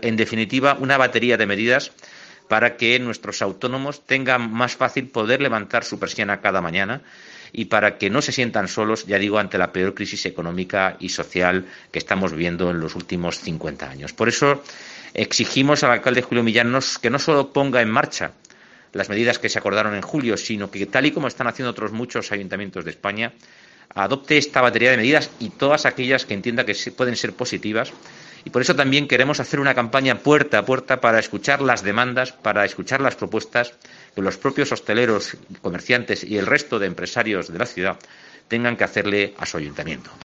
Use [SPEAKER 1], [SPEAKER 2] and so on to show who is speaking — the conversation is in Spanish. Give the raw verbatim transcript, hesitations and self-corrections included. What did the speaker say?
[SPEAKER 1] En definitiva, una batería de medidas para que nuestros autónomos tengan más fácil poder levantar su persiana cada mañana y para que no se sientan solos, ya digo, ante la peor crisis económica y social que estamos viviendo en los últimos cincuenta años. Por eso exigimos al alcalde Julio Millán que no solo ponga en marcha las medidas que se acordaron en julio, sino que, tal y como están haciendo otros muchos ayuntamientos de España, adopte esta batería de medidas y todas aquellas que entienda que pueden ser positivas. Y por eso también queremos hacer una campaña puerta a puerta para escuchar las demandas, para escuchar las propuestas que los propios hosteleros, comerciantes y el resto de empresarios de la ciudad tengan que hacerle a su ayuntamiento.